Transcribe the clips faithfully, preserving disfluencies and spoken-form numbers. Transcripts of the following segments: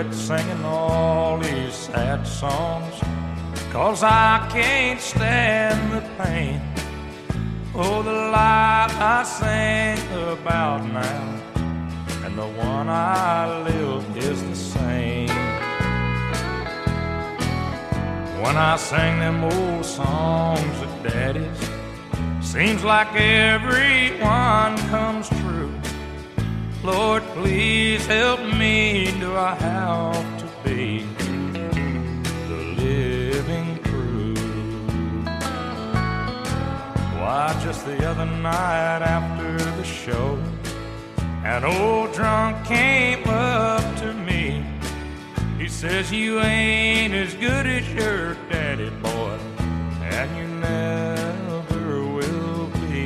quit singing all these sad songs, 'cause I can't stand the pain. Oh, the life I sing about now and the one I live is the same. When I sing them old songs of Daddy's, seems like every one comes true. Lord, please help me. Do I have to be the living proof? Why, just the other night after the show, an old drunk came up to me. He says, you ain't as good as your daddy, boy, and you never will be.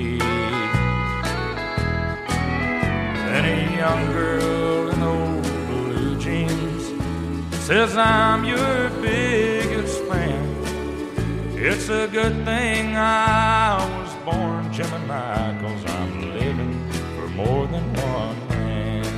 Then a young girl in old blue jeans says, I'm your biggest fan. It's a good thing I was born Gemini, 'cause I'm living for more than one man.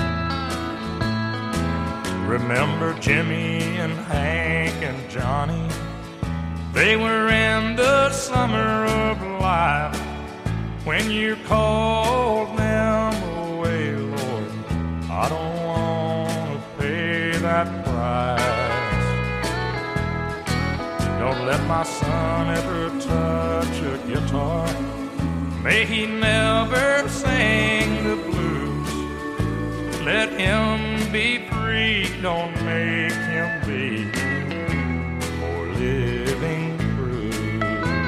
Remember Jimmy and Hank and Johnny? They were in the summer of life when you called them away, Lord. I don't want to pay that price. Don't let my son ever touch a guitar. May he never sing the blues. Let him be free, don't make him be more living proof.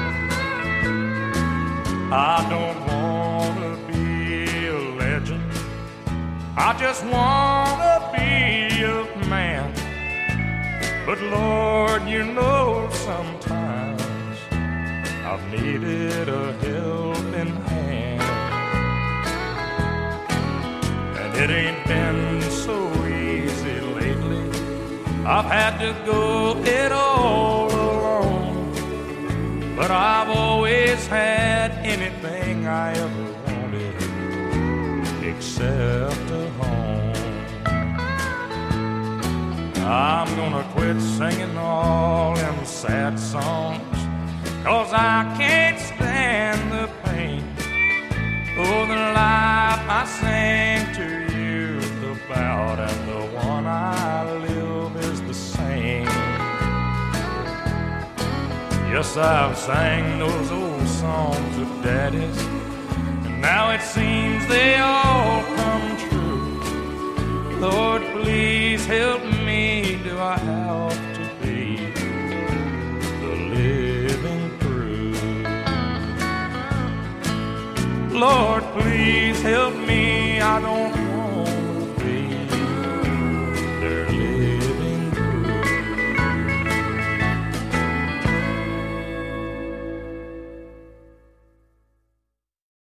I don't want to be a legend, I just want to be a man. But Lord, you know sometimes I've needed a helping hand. And it ain't been so easy lately. I've had to go it all alone. But I've always had anything I ever wanted except a home. I'm gonna quit singing all them sad songs, 'cause I can't stand the pain. Oh, the life I sing to you about and the one I live is the same. Yes, I've sang those old songs of Daddy's, and now it seems they all come true. Lord, please help me. Do I have to be the living proof? Lord, please help me. I don't